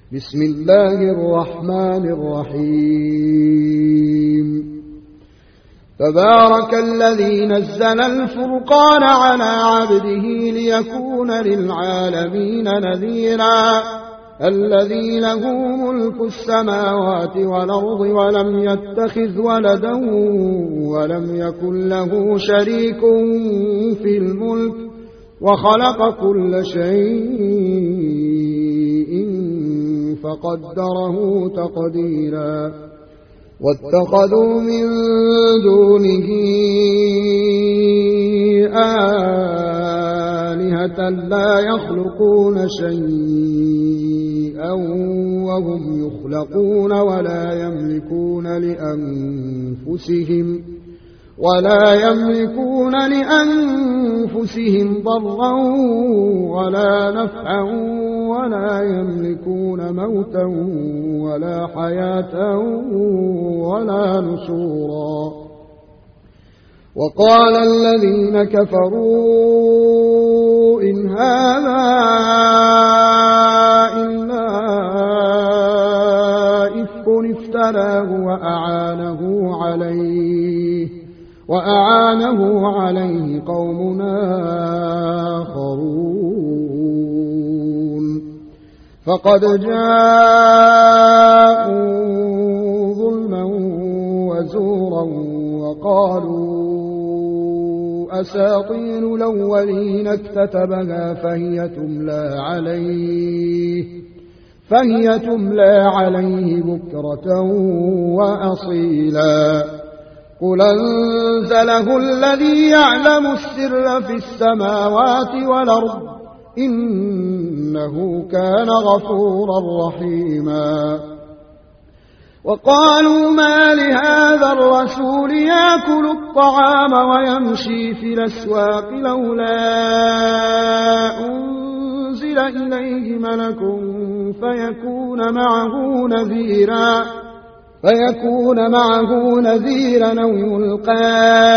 بسم الله الرحمن الرحيم تبارك الذي نزل الفرقان على عبده ليكون للعالمين نذيرا الذي له ملك السماوات والأرض ولم يتخذ ولدا ولم يكن له شريك في الملك وخلق كل شيء فقدره تقديرا واتخذوا من دونه آلهة لا يخلقون شيئا وهم يخلقون ولا يملكون لأنفسهم ضرا ولا نفعا ولا يملكون موتا ولا حياة ولا نشورا وقال الذين كفروا إن هذا إلا إفك افتراه وأعانه عليه قوم آخرون فقد جاءوا ظلما وزورا وقالوا أساطير الأولين اكتتبها فهي تملى عليه بكرة وأصيلا قل أنزله الذي يعلم السر في السماوات والأرض إنه كان غفورا رحيما وقالوا ما لهذا الرسول يأكل الطعام ويمشي في الأسواق لولا أنزل إليه ملك فيكون معه نذيرا أو يلقى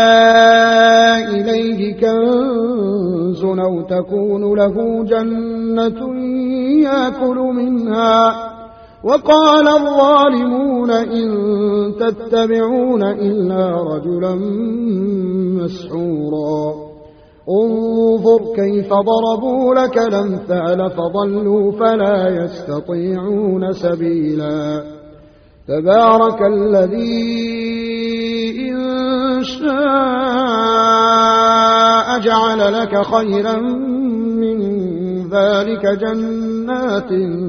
إليه كنز أو تكون له جنة يأكل منها وقال الظالمون إن تتبعون إلا رجلا مسحورا انظر كيف ضربوا لك الأمثال فضلوا فلا يستطيعون سبيلا تبارك الذي إن شاء جعل لك خيرا من ذلك جنات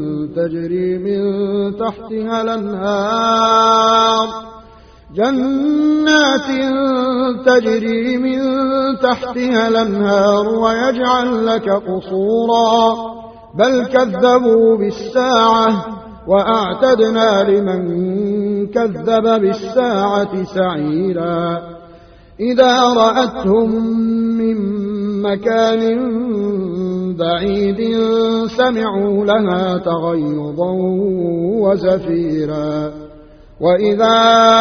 تجري من تحتها الأنهار ويجعل لك قصورا بل كذبوا بالساعة وأعتدنا لمن كذب بالساعة سعيرا إذا رأتهم من مكان بعيد سمعوا لها تغيظا وزفيرا وإذا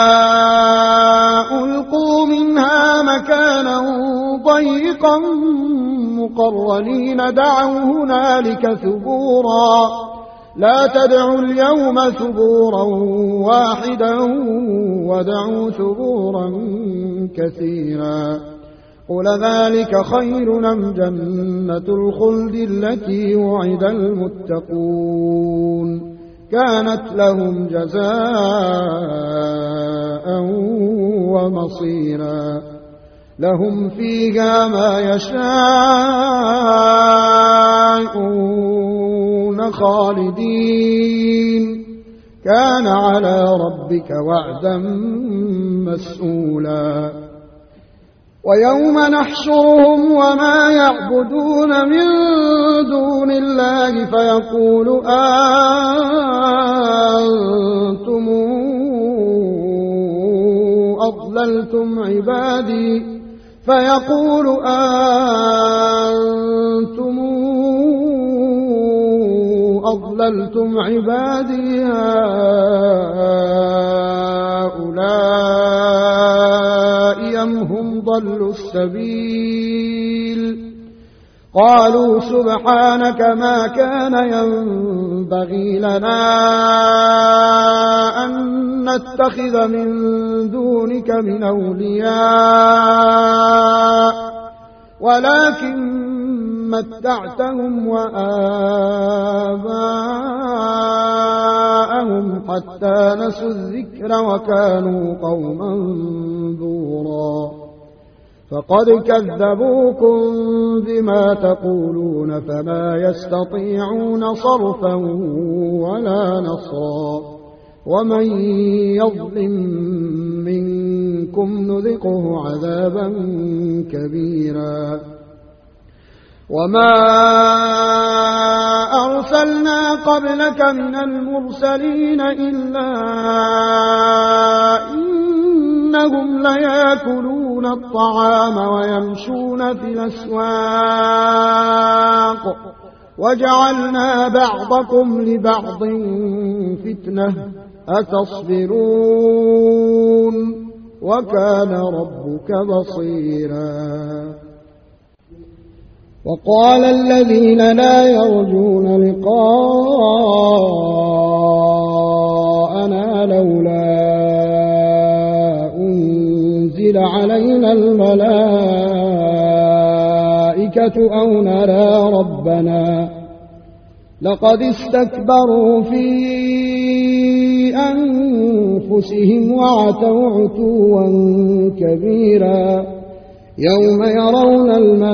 ألقوا منها مكانا ضيقا مقرنين دعوا هنالك ثبورا لا تدعوا اليوم ثبورا واحدا ودعوا ثبورا كثيرا قل ذلك خير أم جنة الخلد التي وعد المتقون كانت لهم جزاء ومصيرا لهم فيها ما يشاءون خالدين كان على ربك وعدا مسئولا ويوم نحشرهم وما يعبدون من دون الله فيقول أنتم أضللتم عبادي هؤلاء أم هم ضلوا السبيل قالوا سبحانك ما كان ينبغي لنا أن نتخذ من دونك من أولياء ولكن متعتهم وآباءهم حتى نسوا الذكر وكانوا قوما بورا فقد كذبوكم بما تقولون فما يستطيعون صرفا ولا نصرا ومن يظلم منكم نذقه عذابا كبيرا وما أرسلنا قبلك من المرسلين إلا إنهم ليأكلون الطعام ويمشون في الأسواق وجعلنا بعضكم لبعض فتنة أتصبرون وكان ربك بصيرا وقال الذين لا يرجون لقاءنا لولا أنزل علينا الملائكة أو نرى ربنا لقد استكبروا في أنفسهم وعتوا عتوا كبيرا يوم يرون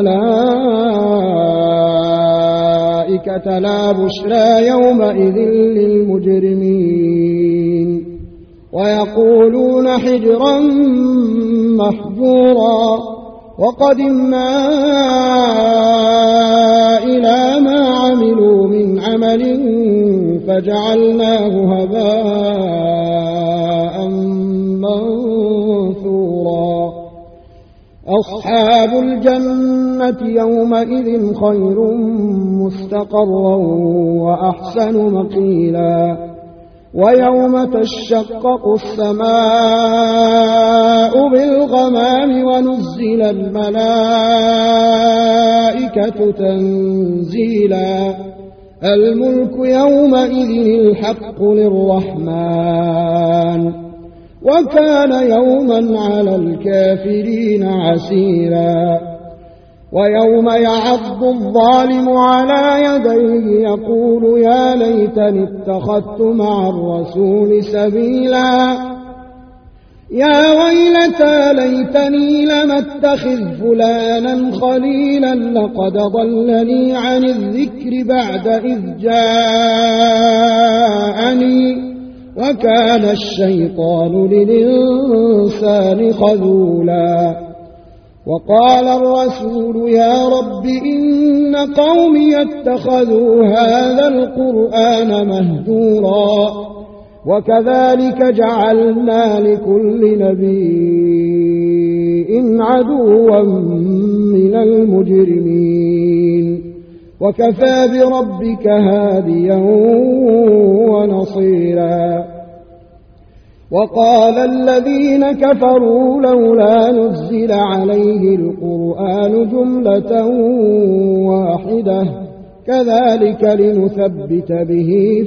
الملائكة لا بشرى يومئذ للمجرمين ويقولون حجرا محجورا وقدمنا إلى ما عملوا من عمل فجعلناه هباء منثورا أصحاب الجنة يومئذ خير مستقرا وأحسن مقيلا ويوم تشقق السماء بالغمام ونزل الملائكة تنزيلا الملك يومئذ الحق للرحمن وكان يوما على الكافرين عسيرا ويوم يعض الظالم على يديه يقول يا ليتني اتخذت مع الرسول سبيلا يا ويلتى ليتني لم اتخذ فلانا خليلا لقد ضلني عن الذكر بعد إذ جاءني وكان الشيطان للإنسان خذولا وقال الرسول يا رب إن قومي اتخذوا هذا القرآن مهجورا وكذلك جعلنا لكل نبي عدوا من المجرمين وكفى بربك هاديا ونصيرا وقال الذين كفروا لولا نزل عليه القرآن جملة واحدة كذلك لنثبت به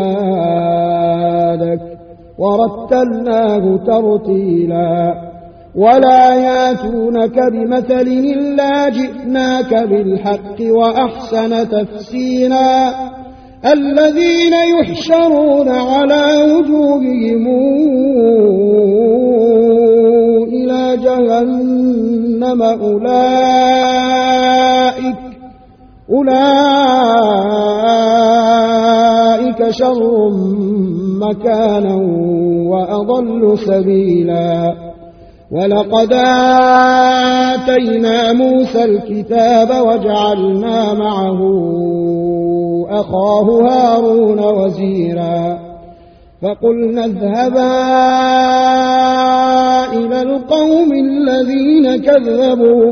فؤادك ورتلناه ترتيلا ولا ياتونك بمثل إلا جئناك بالحق وأحسن تفسيرا الذين يحشرون على وجوههم إلى جهنم أولئك شر مكانا وأضل سبيلا ولقد آتينا موسى الكتاب وجعلنا معه أخاه هارون وزيرا فقلنا اذهبا إلى القوم الذين كذبوا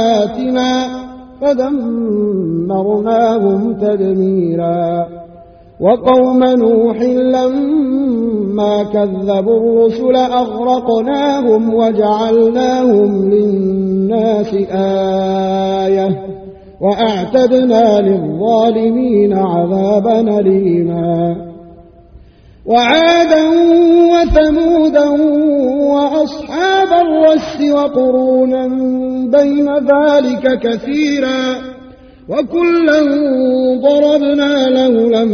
بآياتنا فدمرناهم تدميرا وقوم نوح لما كذبوا الرسل أغرقناهم وجعلناهم للناس آية وأعتدنا للظالمين عذابا أليما وعادا وثمودا وأصحاب الرس وقرونا بين ذلك كثيرا وكلا ضربنا له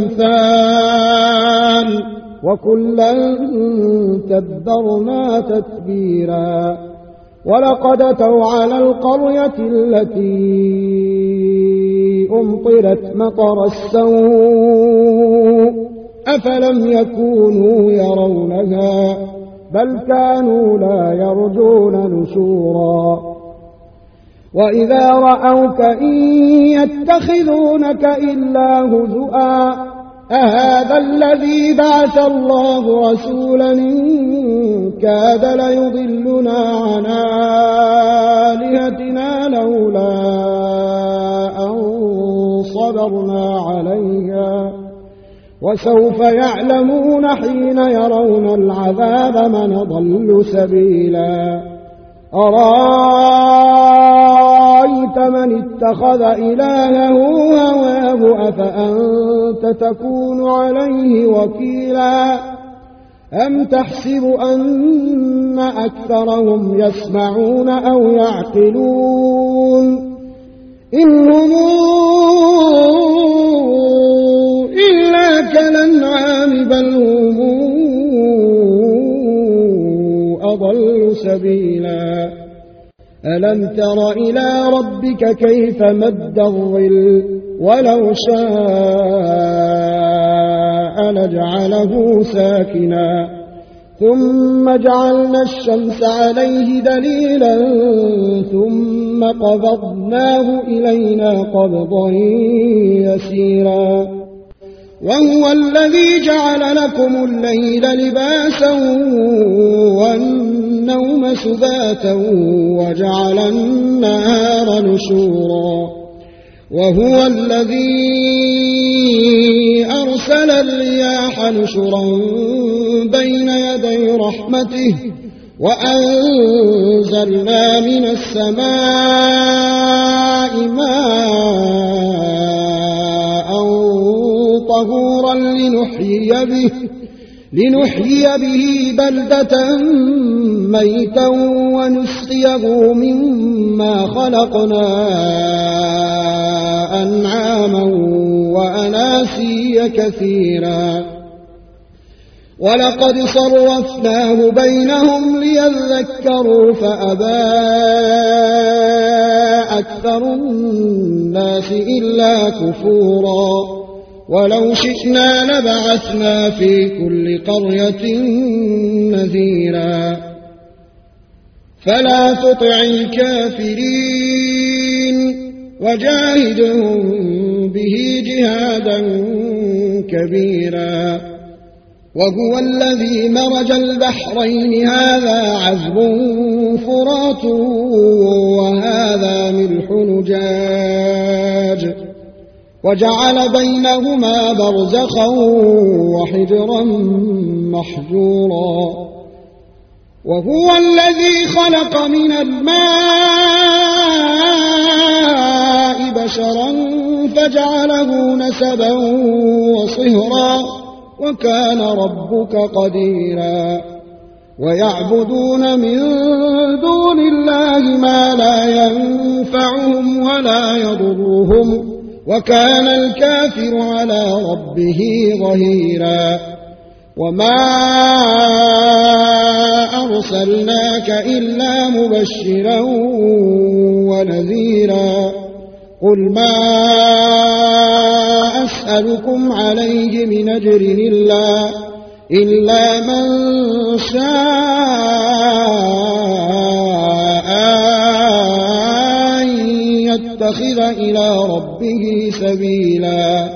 الأمثال وكلا تبرنا تتبيرا ولقد أتوا على القرية التي أمطرت مطر السوء أفلم يكونوا يرونها بل كانوا لا يرجون نشورا وإذا رأوك إن يتخذونك إلا هزؤا أهذا الذي بعث الله رسولا إن كاد ليضلنا عن آلهتنا لولا أن صبرنا عليها وسوف يعلمون حين يرون العذاب من ضل سبيلا أرأيت من اتخذ إلهه هواه أفأنت تكون عليه وكيلا أم تحسب أن أكثرهم يسمعون أو يعقلون إنهم إلا كالأنعام بل هم أضل سبيلا ألم تر إلى ربك كيف مد الظل ولو شاء لجعله ساكنا ثم جعلنا الشمس عليه دليلا ثم قبضناه إلينا قبضا يسيرا وهو الذي جعل لكم الليل لباسا والنوم سباتا وجعل النهار نشورا وهو الذي أرسل الرياح نشرا بين يدي رحمته وأنزلنا من السماء ماء طهورا لنحيي به بلدة ميتا ونسقيه مما خلقنا أنعاما وأناسيا كثيرا ولقد صرفناه بينهم ليذكروا فأبى أكثر الناس إلا كفورا ولو شئنا لبعثنا في كل قرية نذيرا فلا تطع الكافرين وجاهدهم به جهادا كبيرا وهو الذي مرج البحرين هذا عذب فرات وهذا ملح نجاج وجعل بينهما برزخا وحجرا محجورا وهو الذي خلق من الماء بشرا فجعله نسبا وصهرا وكان ربك قديرا ويعبدون من دون الله ما لا ينفعهم ولا يضرهم وكان الكافر على ربه ظهيرا وما أرسلناك إلا مبشرا ونذيرا قل ما أسألكم عليه من أجر إلا من شاء أن يتخذ إلى ربه سبيلا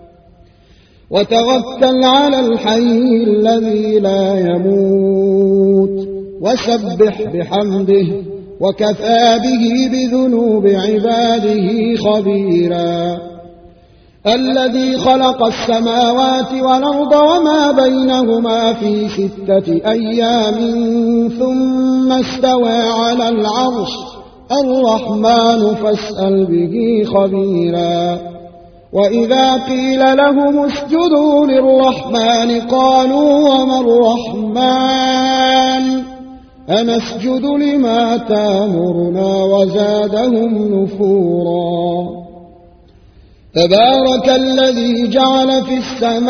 وتوكل على الحي الذي لا يموت وسبح بحمده وكفى به بذنوب عباده خبيرا الذي خلق السماوات والأرض وما بينهما في 6 أيام ثم استوى على العرش الرحمن فاسأل به خبيرا وإذا قيل لهم اسجدوا للرحمن قالوا وما الرحمن أنسجد لما تامرنا وزادهم نفورا تبارك الذي جعل في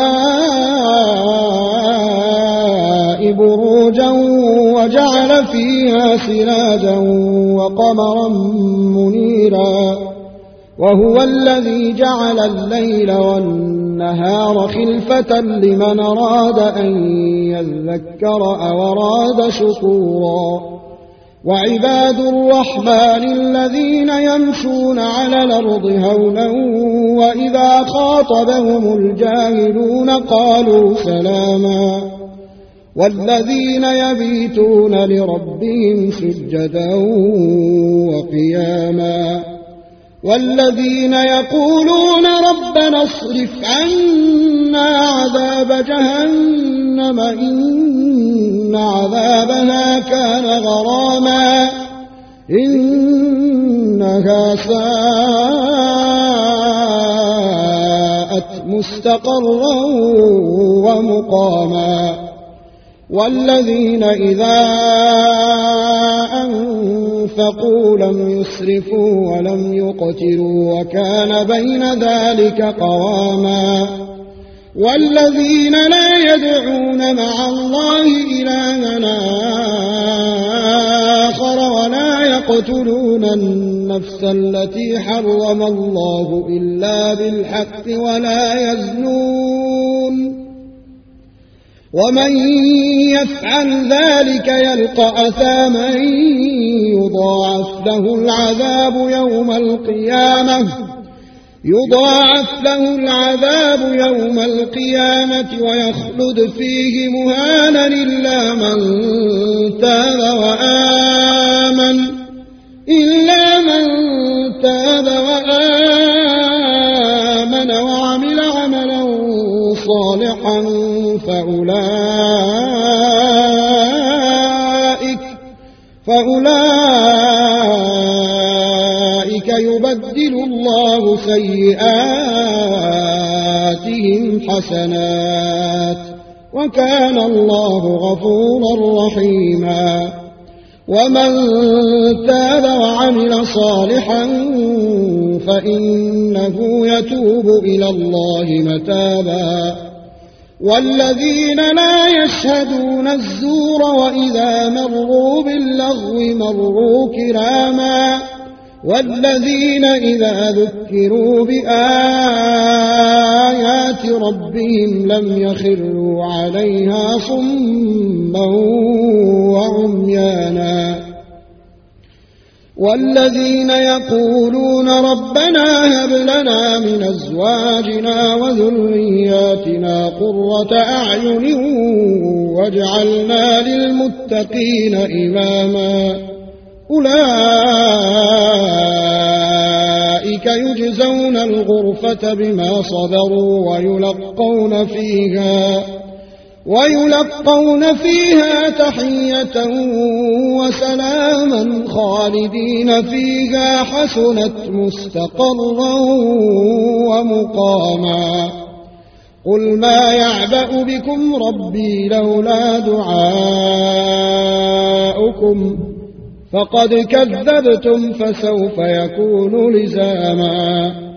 السماء بروجا وجعل فيها سراجا وقمرا منيرا وهو الذي جعل الليل والنهار خلفة لمن أراد أن يذكر أو أراد شكورا وعباد الرحمن الذين يمشون على الأرض هونا وإذا خاطبهم الجاهلون قالوا سلاما والذين يبيتون لربهم سجدا وقياما والذين يقولون ربنا اصرف عنا عذاب جهنم إن عذابها كان غراما إنها ساءت مستقرا ومقاما والذين إذا أنفقوا لم يسرفوا ولم يقتروا وكان بين ذلك قواما والذين لا يدعون مع الله إلها آخر ولا يقتلون النفس التي حرم الله إلا بالحق ولا يزنون ومن يفعل ذلك يلقى أثاما يضاعف له العذاب يوم القيامة ويخلد فيه مهانا إلا من تاب وآمن وعمل عملا صالحا فأولئك يبدل الله سيئاتهم حسنات وكان الله غفورا رحيما ومن تاب وعمل صالحا فإنه يتوب إلى الله متابا والذين لا يشهدون الزور وإذا مروا باللغو مروا كراما والذين إذا ذكروا بآيات ربهم لم يخروا عليها صما وعميانا والذين يقولون ربنا هب لنا من أزواجنا وذرياتنا قرة أعين واجعلنا للمتقين إماما أولئك يجزون الغرفة بما صبروا ويلقون فيها تحية وسلاما خالدين فيها حسنت مستقرا ومقاما قل ما يعبأ بكم ربي لولا دعاؤكم فقد كذبتم فسوف يكون لزاما